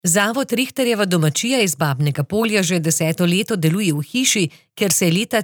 Zavod Rihterjeva domačija iz Babnega Polja že 10. leto deluje v hiši, kjer se je leta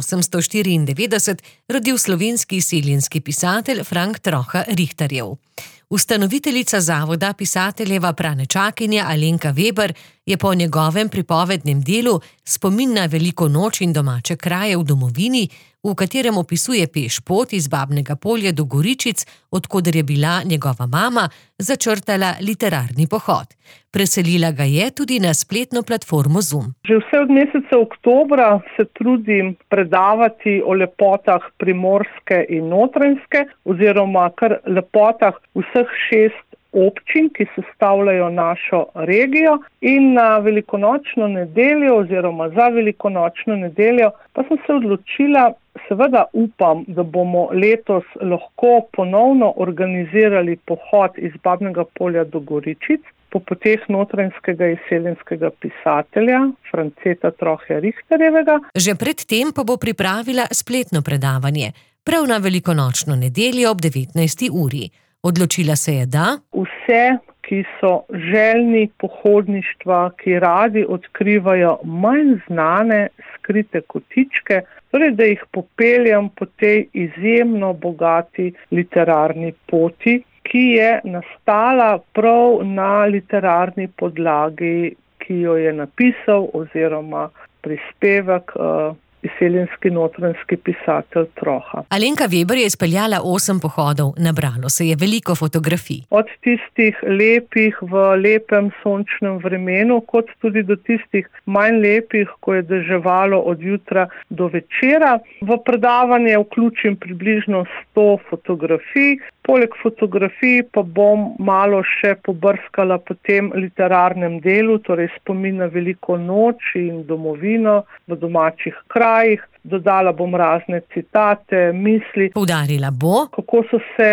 1894 rodil slovenski izseljenski pisatelj Frank Troha Rihterjev. Ustanoviteljica zavoda, pisateljeva pranečakinja Alenka Veber, je po njegovem pripovednem delu Spomin na veliko noč in domače kraje v domovini, v katerem opisuje pešpot iz Babnega Polja do Goričic, od koder je bila njegova mama, začrtala literarni pohod. Preselila ga je tudi na spletno platformo Zoom. Že vse od meseca oktobra se trudim predavati o lepotah Primorske in Notranjske oziroma kar lepotah vseh 6 občin, ki sestavljajo našo regijo, in na velikonočno nedeljo oziroma za velikonočno nedeljo pa sem se odločila, seveda upam, da bomo letos lahko ponovno organizirali pohod iz Babnega Polja do Goričic po poteh notranjskega izseljenskega pisatelja Franceta Trohe Rihterjevega. Že pred tem pa bo pripravila spletno predavanje, prav na velikonočno nedeljo ob 19. uri. Odločila se je, da vse, ki so željni pohodništva, ki radi odkrivajo manj znane skrite kotičke, torej da jih popeljem po tej izjemno bogati literarni poti, ki je nastala prav na literarni podlagi, ki jo je napisal oziroma prispevek izseljenski notranjski pisatelj Troha. Alenka Veber je izpeljala 8 pohodov, nabralo se je veliko fotografij. Od tistih lepih v lepem sončnem vremenu, kot tudi do tistih manj lepih, ko je deževalo od jutra do večera. V predavanje vključim približno 100 fotografij. Poleg fotografij pa bom malo še pobrskala po tem literarnem delu, torej spomin na veliko noč in domovino v domačih krajih. Dodala bom razne citate, misli. Poudarila bo, kako so se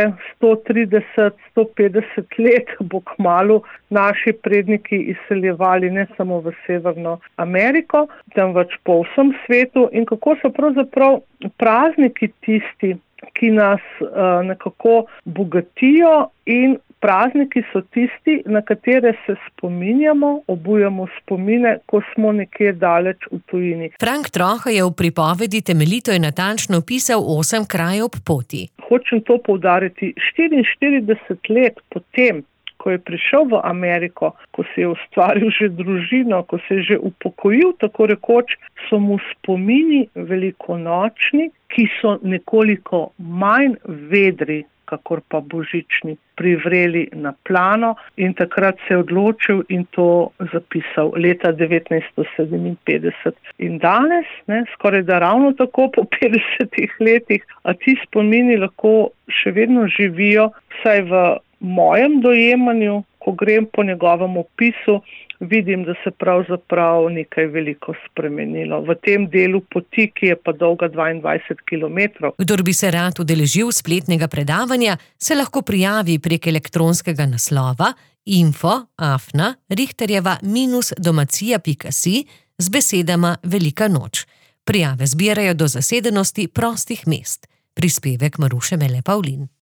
130-150 let bo kmalu naši predniki izseljevali ne samo v Severno Ameriko, temveč po vsem svetu, in kako so pravzaprav prazniki tisti, ki nas nekako bogatijo, in prazniki so tisti, na katere se spominjamo, obujamo spomine, ko smo nekje daleč v tujini. Frank Troha je v pripovedi temeljito in natančno opisal 8 krajev ob poti. Hočem to poudariti, 44 let potem, ko je prišel v Ameriko, ko se je ustvaril že družino, ko se je že upokojil, tako rekoč, so mu spomini velikonočni, ki so nekoliko manj vedri, kakor pa božični, privreli na plano, in takrat se je odločil in to zapisal leta 1957. In danes, skoraj da ravno tako po 50 letih, a ti spomini lahko še vedno živijo, vsaj v mojem dojemanju, ko grem po njegovem opisu, vidim, da se pravzaprav nekaj veliko spremenilo v tem delu poti, ki je pa dolga 22 kilometrov. Kdor bi se rad udeležil spletnega predavanja, se lahko prijavi prek elektronskega naslova info@rihterjeva-domacija.si z besedama Velika noč. Prijave zbirajo do zasedenosti prostih mest. Prispevek Maruše Mele Pavlin.